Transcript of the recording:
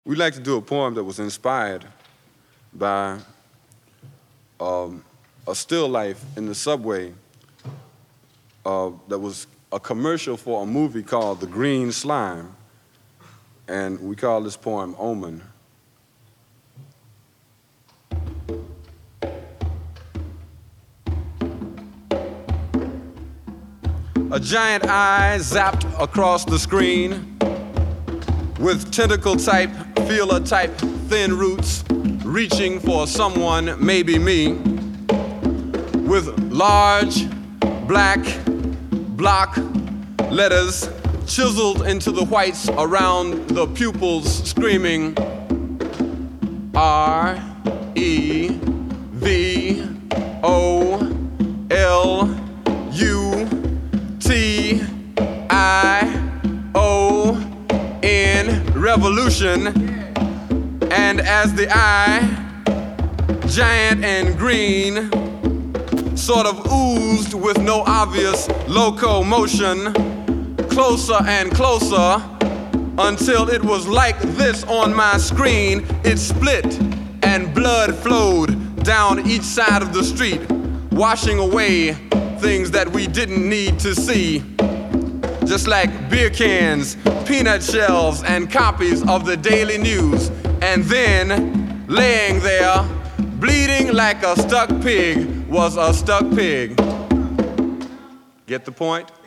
We like to do a poem that was inspired by a still life in the subway that was a commercial for a movie called The Green Slime. And we call this poem Omen. A giant eye zapped across the screen with tentacle-type, feeler-type thin roots reaching for someone, maybe me, with large black block letters chiseled into the whites around the pupils screaming REVOLUTION, revolution. And as the eye, giant and green, sort of oozed with no obvious locomotion, closer and closer until it was like this on my screen. It split and blood flowed down each side of the street, washing away things that we didn't need to see, just like beer cans, peanut shells, and copies of the Daily News. And then, laying there, bleeding like a stuck pig, was a stuck pig. Get the point?